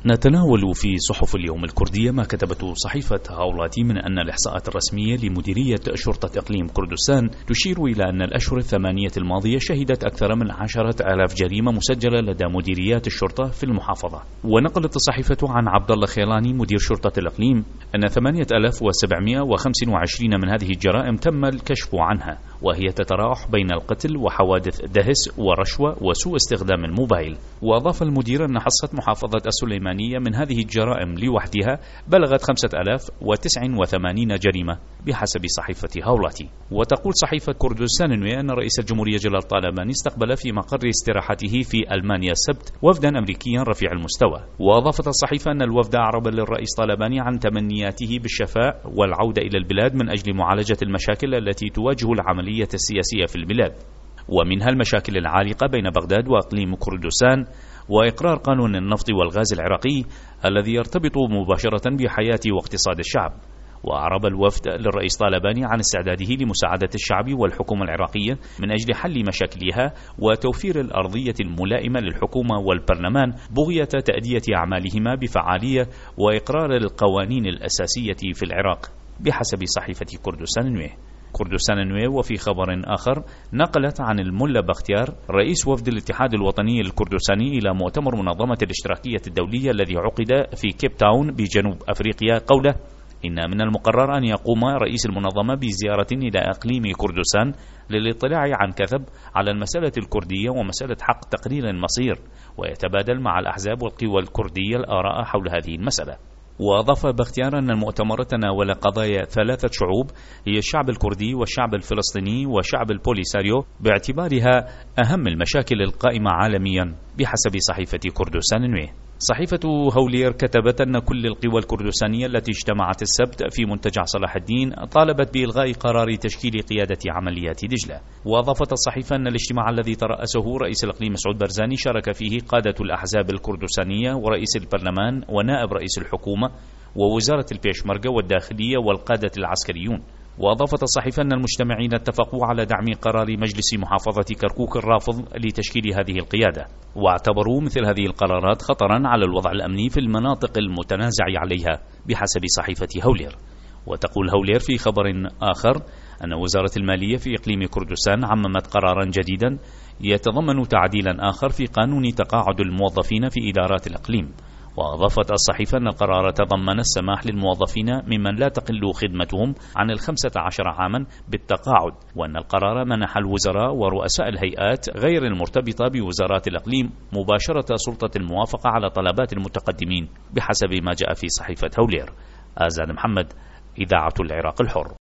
نتناول في صحف اليوم الكردية ما كتبته صحيفة هاولاتي من أن الإحصاءات الرسمية لمديرية شرطة إقليم كردستان تشير إلى أن الأشهر الثمانية الماضية شهدت أكثر من 10,000 جريمة مسجلة لدى مديريات الشرطة في المحافظة. ونقلت الصحيفة عن عبد الله خيلاني مدير شرطة الإقليم أن 8,725 من هذه الجرائم تم الكشف عنها، وهي تتراوح بين القتل وحوادث دهس ورشوة وسوء استخدام الموبايل. وأضاف المدير أن حصة محافظة السليمانية من هذه الجرائم لوحدها بلغت 5,089 جريمة بحسب صحيفة هاولاتي. وتقول صحيفة كردستان أن رئيس الجمهورية جلال طالباني استقبل في مقر استراحته في ألمانيا السبت وفدا أمريكيا رفيع المستوى. وأضافت الصحيفة أن الوفد أعرب للرئيس طالباني عن تمنياته بالشفاء والعودة إلى البلاد من أجل معالجة المشاكل التي تواجه العملية السياسية في البلاد، ومنها المشاكل العالقة بين بغداد وإقليم كردستان، وإقرار قانون النفط والغاز العراقي الذي يرتبط مباشرة بحياة واقتصاد الشعب. وأعرب الوفد للرئيس طالباني عن استعداده لمساعدة الشعب والحكومة العراقية من أجل حل مشاكلها وتوفير الأرضية الملائمة للحكومة والبرلمان بغية تأدية أعمالهما بفعالية وإقرار القوانين الأساسية في العراق بحسب صحيفة كردستان نويه. وفي خبر آخر نقلت عن الملا بختيار رئيس وفد الاتحاد الوطني الكردستاني إلى مؤتمر منظمة الاشتراكية الدولية الذي عقد في كيب تاون بجنوب أفريقيا قوله: إن من المقرر أن يقوم رئيس المنظمة بزيارة إلى إقليم كردستان للاطلاع عن كثب على المسألة الكردية ومسألة حق تقرير المصير، ويتبادل مع الأحزاب والقوى الكردية الآراء حول هذه المسألة. وأضاف بختيار أن المؤتمر تناول قضايا 3 شعوب هي الشعب الكردي والشعب الفلسطيني وشعب البوليساريو باعتبارها أهم المشاكل القائمة عالميا بحسب صحيفة كردستان نويه. صحيفة هولير كتبت أن كل القوى الكردستانية التي اجتمعت السبت في منتجع صلاح الدين طالبت بإلغاء قرار تشكيل قيادة عمليات دجلة. وأضافت الصحيفة أن الاجتماع الذي ترأسه رئيس الإقليم مسعود برزاني شارك فيه قادة الأحزاب الكردستانية ورئيس البرلمان ونائب رئيس الحكومة ووزارة البيشمركة والداخلية والقادة العسكريون. وأضافت الصحيفة أن المجتمعين اتفقوا على دعم قرار مجلس محافظة كركوك الرافض لتشكيل هذه القيادة، واعتبروا مثل هذه القرارات خطرا على الوضع الأمني في المناطق المتنازع عليها بحسب صحيفة هولير. وتقول هولير في خبر آخر أن وزارة المالية في إقليم كردستان عممت قرارا جديدا يتضمن تعديلا آخر في قانون تقاعد الموظفين في إدارات الإقليم. وأضافت الصحيفة أن القرار تضمن السماح للموظفين ممن لا تقل خدمتهم عن 15 عاما بالتقاعد، وأن القرار منح الوزراء ورؤساء الهيئات غير المرتبطة بوزارات الإقليم مباشرة سلطة الموافقة على طلبات المتقدمين بحسب ما جاء في صحيفة هولير. آزاد محمد، إذاعة العراق الحر.